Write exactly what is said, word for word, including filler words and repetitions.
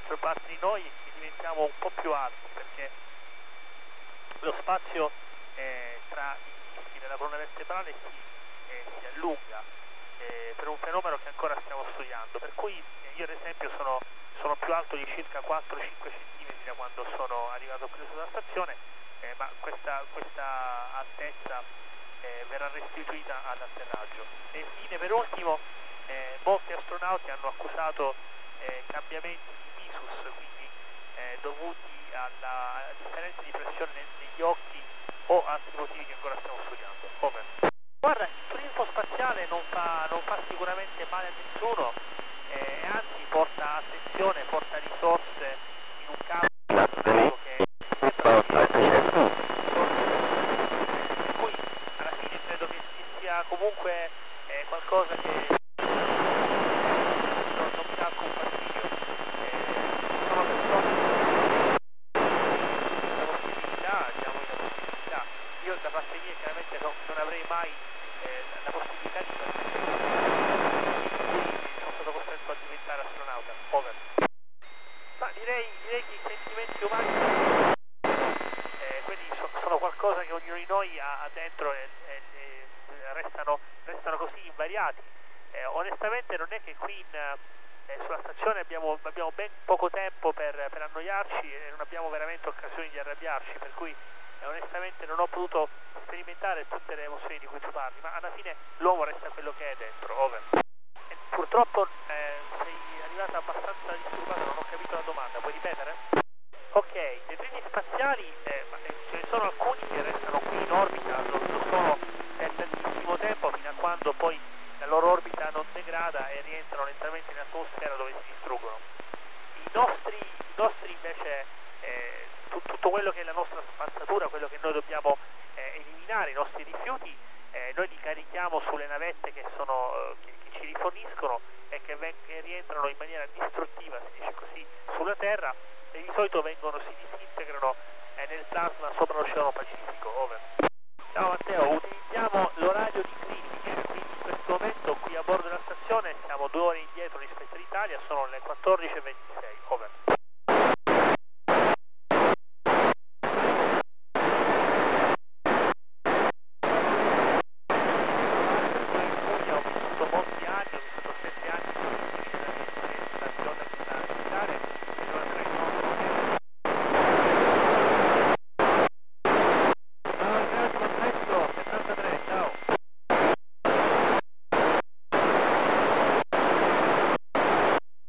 maggior parte di noi è che diventiamo un po' più alti, perché lo spazio eh, tra i dischi della colonna vertebrale si, eh, si allunga eh, per un fenomeno che ancora stiamo studiando, per cui eh, io ad esempio sono, sono più alto di circa quattro cinque centimetri da quando sono arrivato qui sulla stazione, eh, ma questa, questa altezza eh, verrà restituita all'atterraggio. E infine, per ultimo, eh, molti astronauti hanno accusato eh, cambiamenti di visus, quindi eh, dovuti alla differenza di pressione negli occhi o altri motivi che ancora stiamo studiando. Over. Guarda, il turismo spaziale non fa, non fa sicuramente male a nessuno, eh, anzi porta attenzione, porta risorse in un campo che per cui alla fine credo che sia comunque eh, qualcosa che non, non mi dà alcun fastidio. Eh, sono persone diamo la possibilità. Io da parte mia chiaramente non, non avrei mai eh, la possibilità di quindi sono stato costretto a diventare astronauta. Over. Ma direi, direi che i sentimenti umani eh, quelli so, sono qualcosa che ognuno di noi ha, ha dentro e, e, e restano, restano così invariati. Eh, onestamente non è che qui in, eh, sulla stazione abbiamo, abbiamo ben poco tempo per, per annoiarci e non abbiamo veramente occasioni di arrabbiarci, per cui eh, onestamente non ho potuto sperimentare tutte le emozioni di cui tu parli, ma alla fine l'uomo resta quello che è dentro. Over. E purtroppo eh, sei arrivata abbastanza disturbata, non ho capito la domanda, puoi ripetere? Ok, detriti spaziali eh, ma, eh, ce ne sono alcuni che restano qui in orbita, lo, lo sono per tantissimo tempo fino a quando poi la loro orbita non degrada e rientrano lentamente in atmosfera dove si distruggono. I nostri, i nostri invece, eh, tu, tutto quello che è la nostra spazzatura, quello che noi dobbiamo eh, eliminare, i nostri rifiuti, eh, noi li carichiamo sulle navette che, sono, eh, che, che ci riforniscono e che, ven- che rientrano in maniera distruttiva, si dice così, sulla Terra e di solito vengono, si disintegrano eh, nel plasma sopra l'Oceano Pacifico. Over. Ciao Matteo, utilizziamo l'orario di Greenwich, quindi in questo momento qui a bordo della stazione siamo due ore indietro rispetto all'Italia, sono le quattordici e venti.